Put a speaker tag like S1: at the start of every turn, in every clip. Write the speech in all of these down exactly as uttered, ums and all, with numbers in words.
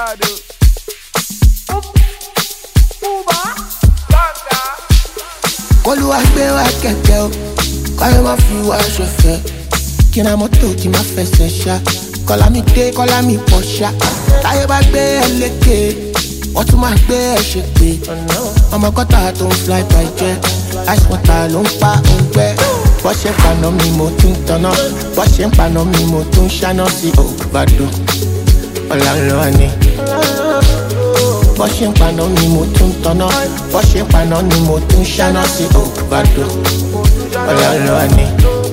S1: Gado.
S2: Olúwa gbé wa kẹ̀kẹ́ o, káyọ̀ máa fi wá ṣọ̀fẹ́. Kí na mọ́tò kí máa fẹsẹ̀ ṣá. Kọ́lá mi dé, kọ́lá mi pọ̀ ṣá. Táyé bá gbé ẹ lékè, wọ́n tún máa gbé ẹ ṣe pé. Ọmọ kọ́tà tó ń fly by jẹ́, ice water ló ń pa òǹgbẹ́. Bọ́ ṣe ń paná mi mo tún tanná, bọ́ ṣe ń paná mi mo tún ṣáná sí òbàdó. Ọ̀la ń lọ ni. Bọ́ ṣe ń paná mi mo tún tanná, bọ́ ṣe ń paná ni mo tún ṣáná sí òbàdó. Ọ̀la ń lọ ni.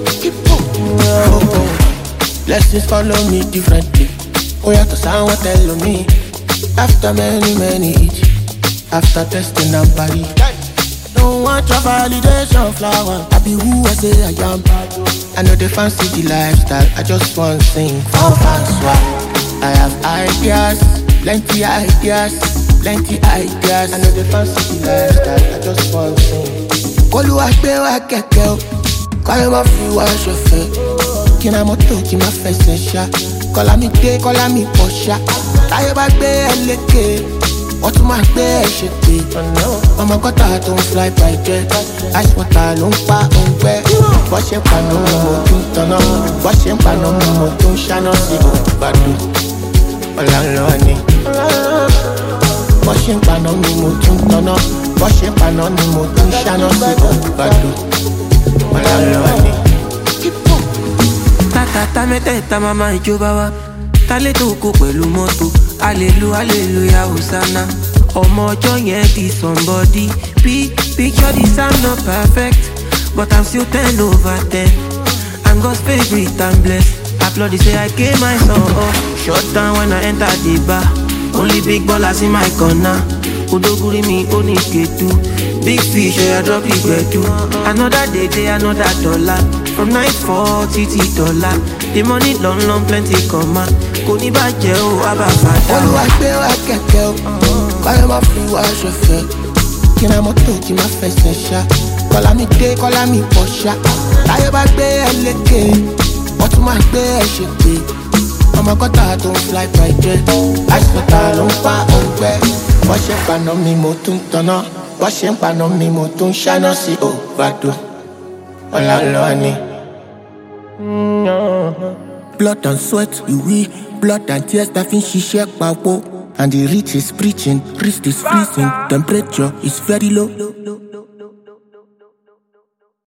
S2: Blessings follow me differently. Oh yeah, to sound what tell me. After many, many hits, after testing and body. Don't want your validation flower. I be who I say I am. I know they fancy the lifestyle. I just want to sing for fans. I have ideas, plenty ideas, plenty ideas. I know they fancy the lifestyle. I just want to sing. Olúwa gbé wa kẹ̀kẹ́ o, káyọ̀ máa fi wá ṣọ̀fẹ́. Kí na mọ́tò kí máa fẹsẹ̀ ṣá. Kọ́lá mi dé, kọ́lá mi pọ̀ ṣá. Táyé bá gbé ẹ lékè, wọ́n tún máa gbé ẹ ṣe pé. Ọmọ kọ́tà tó ń fly by jet, ice water ló ń pa òǹgbẹ́. Bọ́ ṣe ń paná mi mo tún tanná, bọ́ ṣe ń paná mi mo tún ṣáná sí òbàdó. Ọ̀la ń lọ ni. Bọ́ ṣe ń paná mi mo tún tanná, bọ́ ṣe ń paná ni mo tún ṣáná sí òbàdó. Ọ̀la ń lọ ni.
S3: Tata mẹ́tẹ̀ẹ̀ta mama ìjọba wa, tálẹ́ tó kó pẹ̀lú mọ́tò, alelu aleluya hosanna. Ọmọ ọjọ́ yẹn di somebody, P picture this I'm not perfect, but I'm still ten over ten. I'm God's favorite and blessed. Applaud say I gave my son up. Shut down when I enter the bar. Only big ballers in my corner. Odoguri mi oni ketu. Big fish, I drop the gbedu. Another day, day, another dollar. From night forty to dollar. The money long, long, plenty come out. Kò ní bàjẹ́ o, àbá fàdá.
S2: Olúwa gbé wa kẹ̀kẹ́ o, káyọ̀ máa fi wá ṣọ̀fẹ́. Kí na mọ́tò kí máa fẹsẹ̀ ṣá. Kọ́lá mi dé, kọ́lá mi pọ̀ ṣá. Táyé bá gbé ẹ lékè, wọ́n tún máa gbé ẹ ṣe pé. Ọmọ kọ́tà tó ń fly by jet, ice water ló ń pa òǹgbẹ́. Bọ́ ṣe ń paná mi mo tún tanná, bọ́ ṣe ń paná mi mo tún ṣáná sí òbàdó. Ọ̀la ń lọ ni. Blood and sweat, we we blood and tears that fin ṣiṣẹ́ papọ̀. And the rich is preaching, wrist is freezing, temperature is very low.